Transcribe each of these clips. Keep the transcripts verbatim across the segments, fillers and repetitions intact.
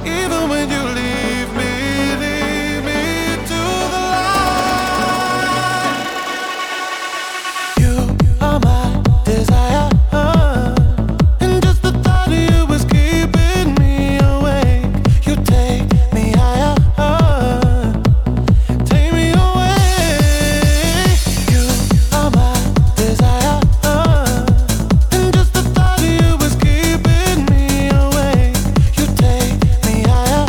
Even when you leave me, leave me to the light. You are my desire, and just the thought of you is keeping me awake. You take me higher, take me away. You are my desire, and just the thought of you is keeping me awake. You take me higher,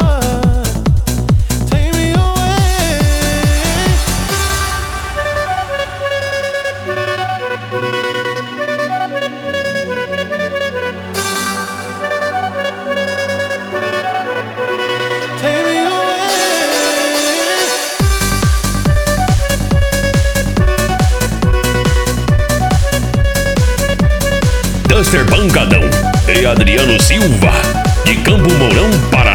take me away. Take me away. Duster Pancadão e Adriano Silva, de Campo Mourão, Paraná.